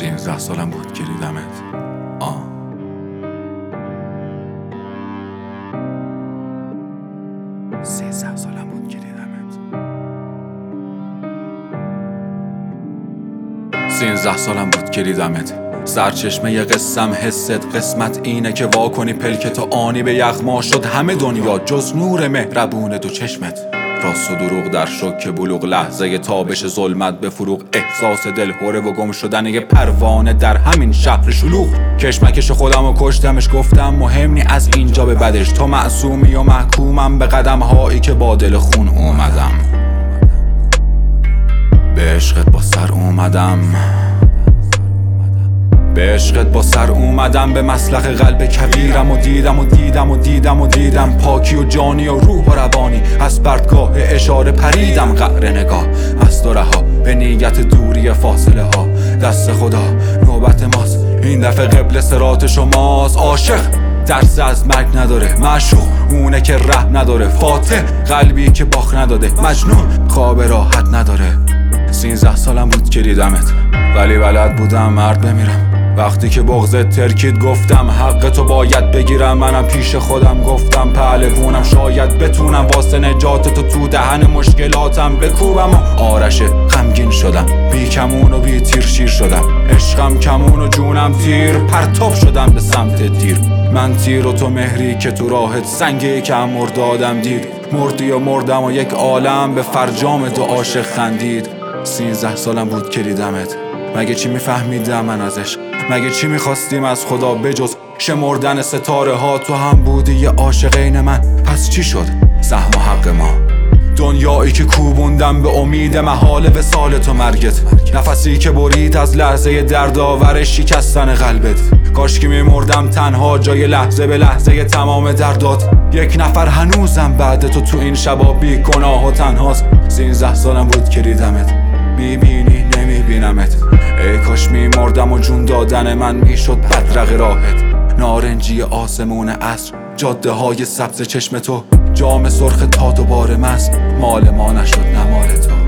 13 سالم بود که دیدمت. 13 سالم بود که دیدمت. 13 سالم بود که دیدمت. سرچشمه ی قصم حست، قسمت اینه که وا کنی پلکتو آنی به یغما شد همه دنیا جز نور مهربون دو چشمت. راست و دروغ در شک بلوغ، لحظه تابش ظلمت به فروغ، احساس دلهوره و گم شدن یه پروانه در همین شهر شلوغ. کشمکش خودم و کشتمش، گفتم مهم نی از اینجا به بعدش، تو معصومی و محکومم به قدم هایی که با دل خون اومدم. به عشقت با سر اومدم، به عشقت با سر اومدم، به مسلخ قلب کبیرم و دیدم و دیدم و دیدم و دیدم پاکی و جانی و روح و روانی. از پرتگاه اشاره پریدم قعر نگاه از تو رها، به نیت دوری فاصله ها. دست خدا نوبت ماست، این دفعه قبل صراط شماست. عاشق درس از مرگ نداره، معشوق اونه که ره نداره، فاتح قلبی که باخ نداده، مجنون خواب راحت نداره. 13 سالم بود که دیدمت، ولی بلد بودم مرد بمیرم. وقتی که بغضت ترکید گفتم حق تو باید بگیرم. منم پیش خودم گفتم پهلوونم، شاید بتونم واسه نجات تو دهن مشکلاتم بکوبم. و آرش غمگین شدم، بی کمون و بی تیر شیر شدم. عشقم کمون و جونم تیر، پرتاب شدم به سمت دیر. من تیر و تو مهری که تو راحت، سنگی که مردادم دید. مردی و مردم و یک عالم به فرجام دو عاشق خندید. 13 سالم بود که دیدمت، مگه چی میفهمیدم من ازش؟ مگه چی میخواستیم از خدا بجز شمردن ستاره ها؟ تو هم بودی یه عاشقین من، پس چی شد سهم و حق ما؟ دنیایی که کوبوندم به امید محال وصال تو مرگت، نفسی که برید از لحظه دردآور شکستن قلبت. کاشکی میمردم تنها جای لحظه به لحظه تمام دردات. یک نفر هنوزم بعد تو این شبا بی گناه و تنهاست. 13 سالم بود که دیدمت، میبینی نمیبینمت. ای کاش میمردم و جون دادن من میشد بدرق راحت. نارنجی آسمون عصر، جاده های سبز چشم تو، جام سرخ تا دوباره مست، مال ما نشد نه مال تو.